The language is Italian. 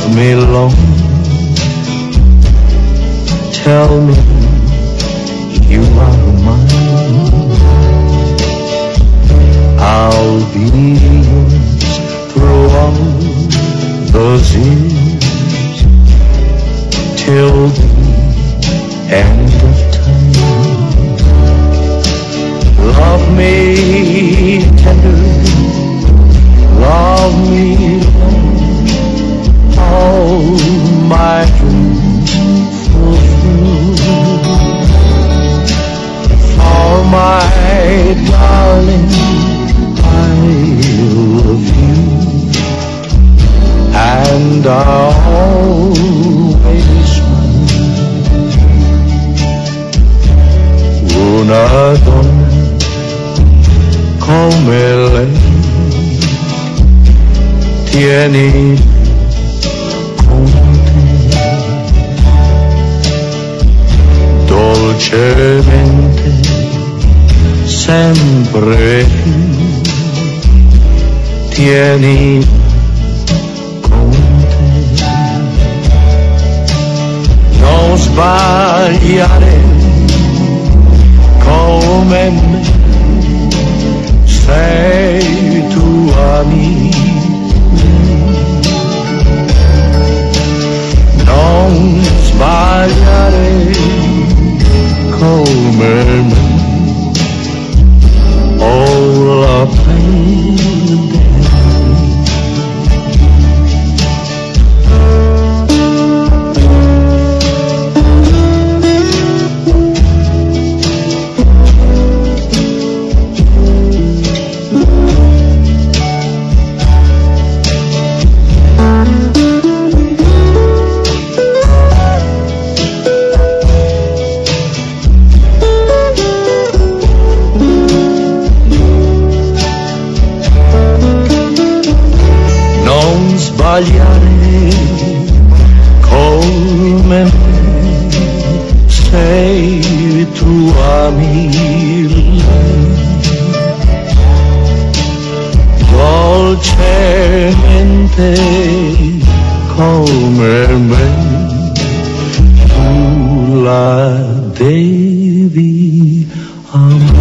me long. Tell me you are mine. I'll be yours through all those years, till the end of time. Love me tender, love me long, all my dreams fulfill. For my darling, I love you, and I'll always smile. Una donna come lei tieni con te dolcemente sempre più, tieni con te. Non sbagliare come me, sei tua amica. Non sbagliare come me, all the pain. Sbagliare come me, sei tua amica. Dolcemente come me, tu la devi amare.